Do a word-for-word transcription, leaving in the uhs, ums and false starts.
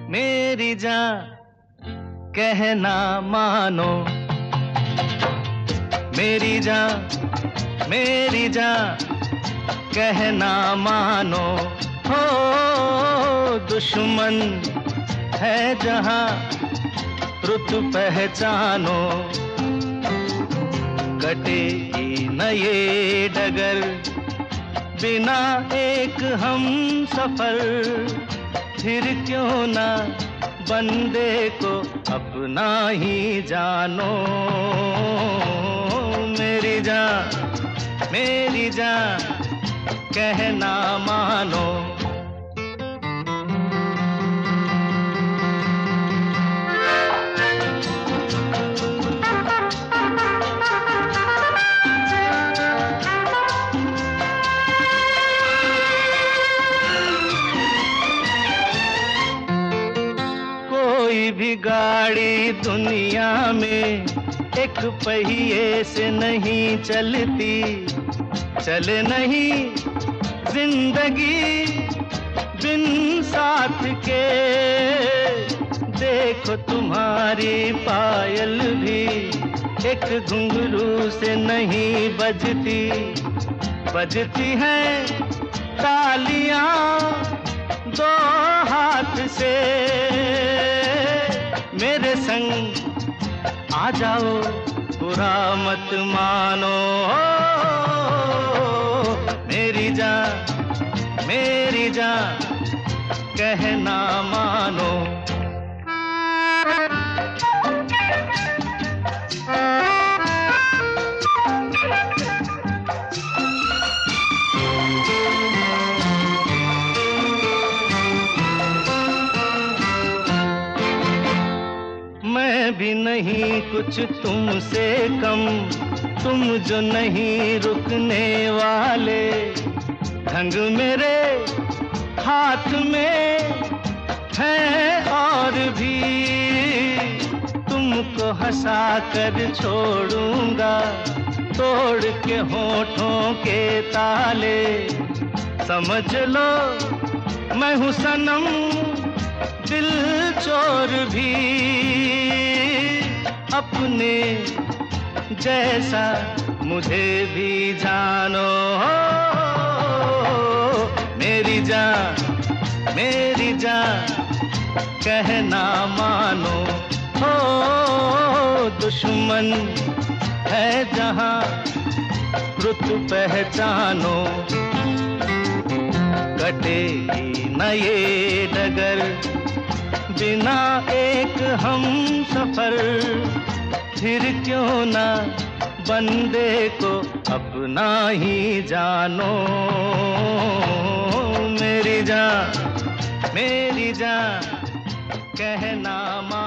मेरी जान कहना मानो, मेरी जान मेरी जान कहना मानो। हो दुश्मन है जहां रुत पहचानो, कटेगी न ये डगर बिना एक हम सफर। फिर क्यों ना बंदे को अपना ही जानो। मेरी जान मेरी जान कहना मानो। कोई भी गाड़ी दुनिया में एक पहिए से नहीं चलती, चले नहीं जिंदगी बिन साथ के। देखो तुम्हारी पायल भी एक घुंघरू से नहीं बजती, बजती है तालियां दो हाथ से। मेरे संग आ जाओ बुरा मत मानो। मेरी जान मेरी जान कहना मानो। मैं भी नहीं कुछ तुमसे कम, तुम जो नहीं रुकने वाले। ढंग मेरे हाथ में है और भी, तुमको हंसा कर छोड़ूंगा तोड़ के होठों के ताले। समझ लो मैं हूँ सनम दिल चोर भी, अपने जैसा मुझे भी जानो। मेरी जान मेरी जान कहना मानो। हो दुश्मन है जहां रुत पहचानो, कटेगी न ये डगर बिना एक हम सफर। फिर क्यों ना बंदे को अपना ही जानो। मेरी जान मेरी जान कहना मा